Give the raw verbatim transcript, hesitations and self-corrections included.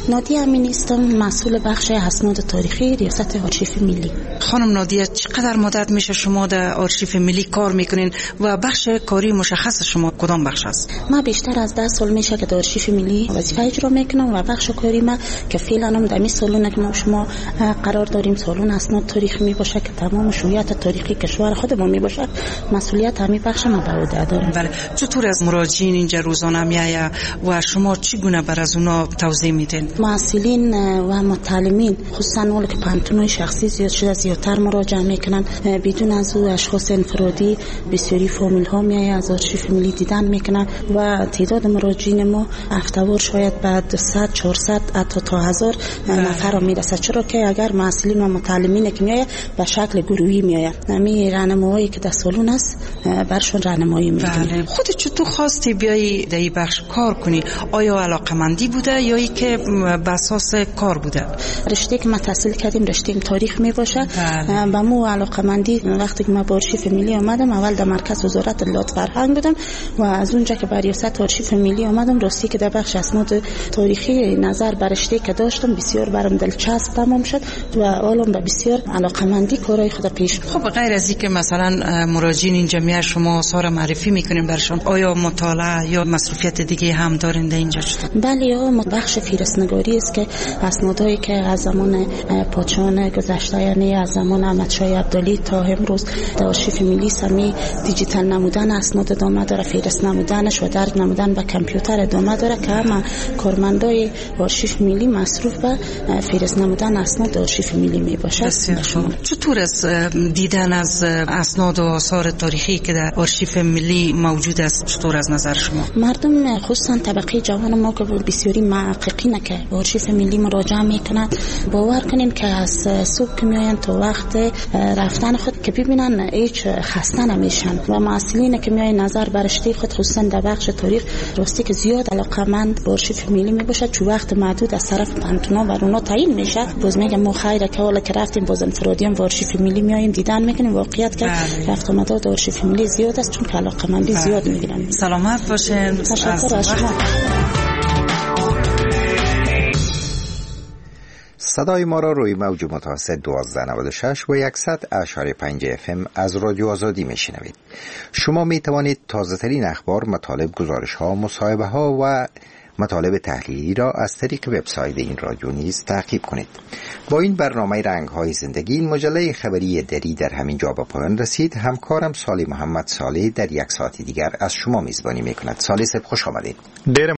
نادیه امینی هستم، مسئول بخش اسناد تاریخی ریاست آرشیو ملی. خانم نادیه، چقدر مدت میشه شما در آرشیو ملی کار میکنین و بخش کاری مشخص شما کدام بخش است؟ ما بیشتر از ده سال میشه که در آرشیو ملی وظیفه اجرا میکنم و بخش کاری ما که فعلا هم در این سالونه که ما شما قرار داریم سالن اسناد تاریخی میباشه که تمام شروعیات تاریخی کشور خودمون میباشه، مسئولیت همین بخش ما به عهده داریم. بله. چطور از مراجعین اینجا روزانه میآید و شما چگونه بر از اونا توضیح میدین؟ مسئولین و متعلمین خصوصا اون که پانتونای شخصی زیاد شده زیادتر مراجعه میکنن، بدون از او اشخاص انفرادی بسیاری فامیل ها میآید از آرشیو ملی دیدن میکنن و تعداد مراجعین ما هفته‌وار شاید بعد صد چهارصد حتی تا هزار نفر میرسه، چرا که اگر مسئولین و متعلمین که میآید به شکل گروهی میآید. همین راهنمایی که در سالن است برشون راهنمایی میکنیم. بله. خودت چطور خواستی بیایی در این بخش کار کنی؟ آیا علاقمندی بوده یا ای که به اساس کار بوده؟ رشته که ما تحصیل کردیم رشته تاریخ می باشه. بله. با مو علاقمندی وقتی که ما با آرشیو ملی آمدم اول در مرکز وزارت اطلاعات فرهنگ بودم و از اونجا که به ریاست آرشیو ملی آمدم راستی که در بخش اسناد تاریخی نظر بر رشته که داشتم بسیار برام دلچسب تمام شد و حالم به بسیار علاقمندی کارهای خود پیش. خب غیر از اینکه مثلا مراجعین این جمعیت شما آثار معرفی میکنین برشون، آیا مطالعه یا مصرفیت دیگه هم دارین در اینجا؟ بله، یا بخش فهرست‌نگاری است که اسنادایی که از زمان پادشاهان گذشته یعنی از زمان احمدشاه عبدالی تا امروز در آرشیو ملی سمی دیجیتال نمودن اسناد ادامه داره، فهرست نمودنش و درج نمودن به کامپیوتر ادامه داره که همه کارمندای آرشیو ملی مصروف به فهرست نمودن اسناد آرشیو ملی می باشه. چطور است دیدن از اسناد و آثار تاریخی که در آرشیو ملی موجود است؟ چطور از نظر شما؟ مردم خصوصا طبقه جوان ما که بسیاری محققینه که به آرشیو ملی مراجعه میکنن، باور کنین که از صبح که میاین تا وقت رفتن خود که ببینن هیچ خسته نمیشن و مسئولین که میاین نظر بر رشته خود خصوصا در بخش تاریخ راستی که زیاد علاقمند به آرشیو ملی میباشه، چون وقت محدود از طرف پانتونا و اونا تعیین میشه. باز میگم ما خیره که حالا که رفتیم باز انفرادی هم به آرشیو ملی میایم دیدن میکنیم، واقعیت که رفت آمدات آرشیو ملی زیاد است چون که علاقمندی زیاد میگیرن. سلامت باشین. تشکر از شما. صدای ما را روی موج متوسط دوازده نود و شش و صد اشاری پنج اف ام از رادیو آزادی میشنوید. شما می توانید تازه ترین اخبار، مطالب، گزارش ها، مصاحبه ها و مطالب تحلیلی را از طریق وبسایت این رادیو نیز تعقیب کنید. با این برنامه رنگ های زندگی این مجله خبری دری در همین جا به پایان رسید. همکارم سالی محمد صالح در یک ساعت دیگر از شما میزبانی میکند. صالح صاحب خوش آمدید.